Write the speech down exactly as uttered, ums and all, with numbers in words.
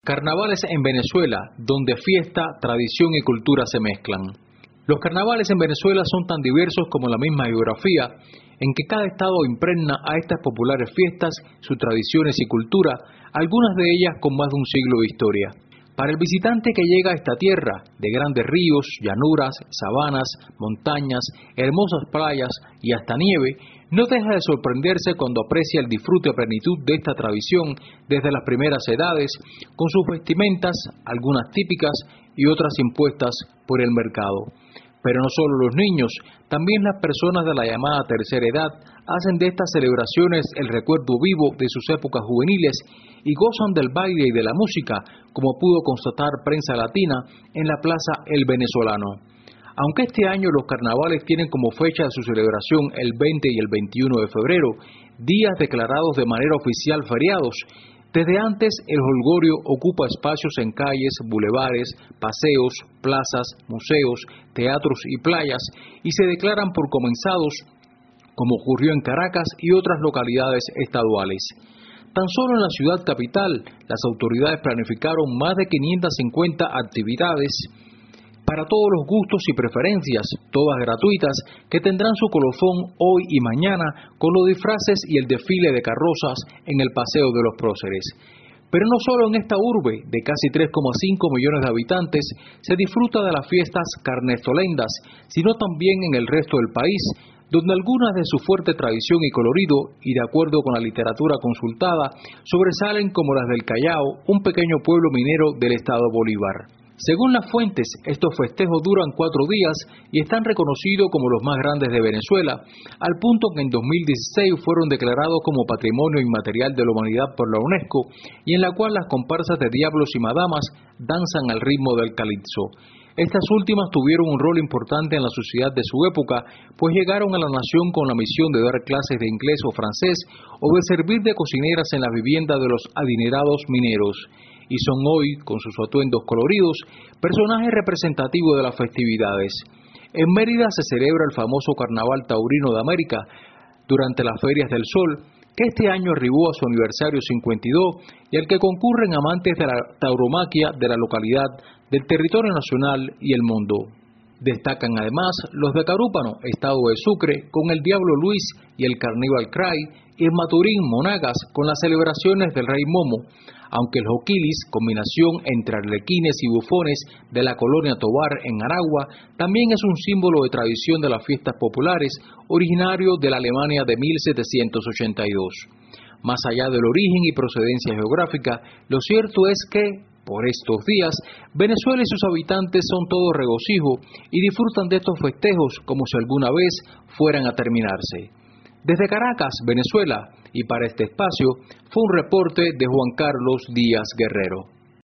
Carnavales en Venezuela, donde fiesta, tradición y cultura se mezclan. Los carnavales en Venezuela son tan diversos como la misma geografía, en que cada estado impregna a estas populares fiestas sus tradiciones y cultura, algunas de ellas con más de un siglo de historia. Para el visitante que llega a esta tierra, de grandes ríos, llanuras, sabanas, montañas, hermosas playas y hasta nieve, no deja de sorprenderse cuando aprecia el disfrute a plenitud de esta tradición desde las primeras edades, con sus vestimentas, algunas típicas y otras impuestas por el mercado. Pero no solo los niños, también las personas de la llamada tercera edad hacen de estas celebraciones el recuerdo vivo de sus épocas juveniles y gozan del baile y de la música, como pudo constatar Prensa Latina en la Plaza El Venezolano. Aunque este año los carnavales tienen como fecha de su celebración el veinte y el veintiuno de febrero, días declarados de manera oficial feriados, desde antes el jolgorio ocupa espacios en calles, bulevares, paseos, plazas, museos, teatros y playas y se declaran por comenzados, como ocurrió en Caracas y otras localidades estaduales. Tan solo en la ciudad capital, las autoridades planificaron más de quinientas cincuenta actividades para todos los gustos y preferencias, todas gratuitas, que tendrán su colofón hoy y mañana con los disfraces y el desfile de carrozas en el Paseo de los Próceres. Pero no solo en esta urbe de casi tres coma cinco millones de habitantes se disfruta de las fiestas carnestolendas, sino también en el resto del país, donde algunas de su fuerte tradición y colorido, y de acuerdo con la literatura consultada, sobresalen como las del Callao, un pequeño pueblo minero del estado Bolívar. Según las fuentes, estos festejos duran cuatro días y están reconocidos como los más grandes de Venezuela, al punto que en dos mil dieciséis fueron declarados como Patrimonio Inmaterial de la Humanidad por la UNESCO, y en la cual las comparsas de diablos y madamas danzan al ritmo del calipso. Estas últimas tuvieron un rol importante en la sociedad de su época, pues llegaron a la nación con la misión de dar clases de inglés o francés, o de servir de cocineras en la vivienda de los adinerados mineros. Y son hoy, con sus atuendos coloridos, personajes representativos de las festividades. En Mérida se celebra el famoso Carnaval Taurino de América, durante las Ferias del Sol, que este año arribó a su aniversario cincuenta y dos, y al que concurren amantes de la tauromaquia de la localidad, del territorio nacional y el mundo. Destacan además los de Carúpano, estado de Sucre, con el Diablo Luis y el Carnival Cray, y en Maturín, Monagas, con las celebraciones del Rey Momo, aunque el joquilis, combinación entre arlequines y bufones de la colonia Tovar en Aragua, también es un símbolo de tradición de las fiestas populares, originario de la Alemania de mil setecientos ochenta y dos. Más allá del origen y procedencia geográfica, lo cierto es que, por estos días, Venezuela y sus habitantes son todo regocijo y disfrutan de estos festejos como si alguna vez fueran a terminarse. Desde Caracas, Venezuela, y para este espacio, fue un reporte de Juan Carlos Díaz Guerrero.